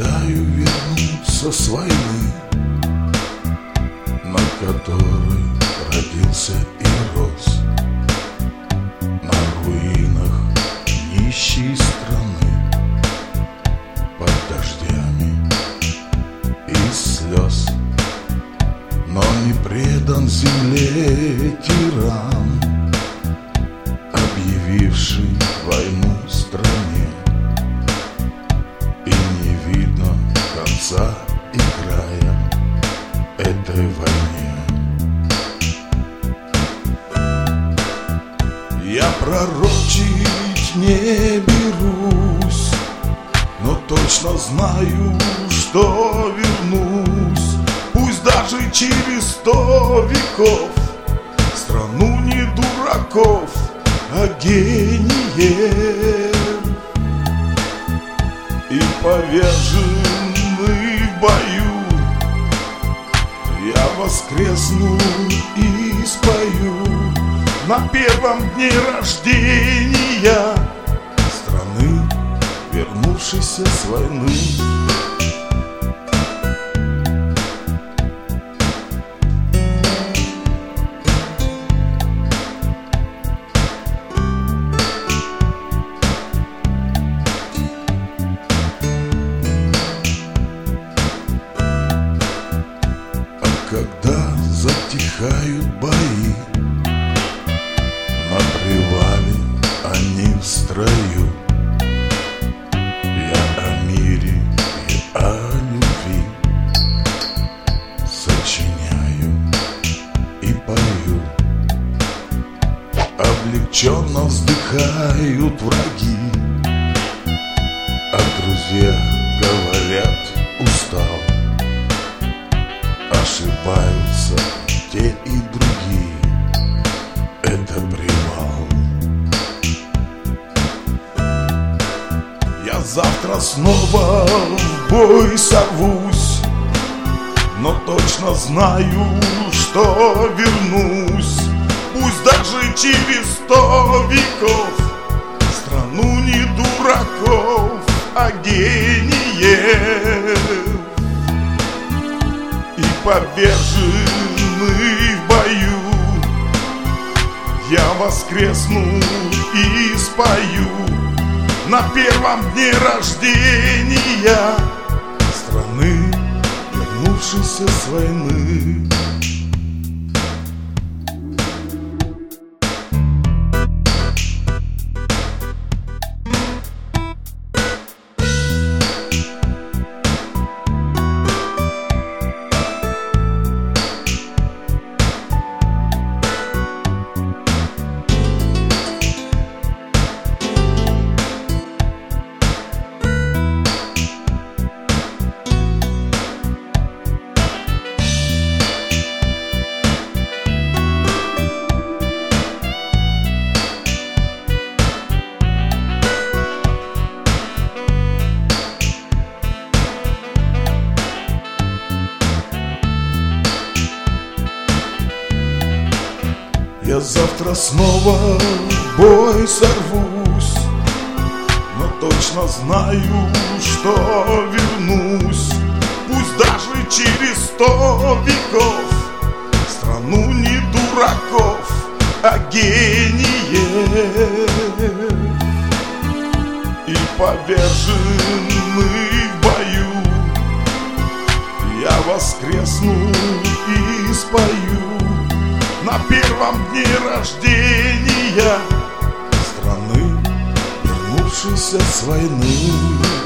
Мечтаю вернуться с войны, на которой родился и рос, на руинах нищей страны, под дождями из слез. Но не предан земле тиран, объявивший войну стране. И не видно конца и края этой войне. Я пророчить не берусь, но точно знаю, что вернусь, пусть даже через 100 веков, в страну не дураков, а гениев. И поверженный в бою я воскресну и спою на первом дне рождения страны, вернувшейся с войны. Когда затихают бои, на привале они в строю, я о мире и о любви сочиняю и пою. Облегченно вздыхают враги, а друзья говорят: устал. Ошибаются те и другие, это привал. Я завтра снова в бой сорвусь, но точно знаю, что вернусь, пусть даже через 100 веков, в страну не дураков, а гениев. И поверженный в бою я воскресну и спою на первом дне рождения страны, вернувшейся с войны. Я завтра снова в бой сорвусь, но точно знаю, что вернусь, пусть даже через 100 веков, в страну не дураков, а гениев. И поверженный в бою я воскресну и спою на первом дне рождения страны, вернувшейся с войны.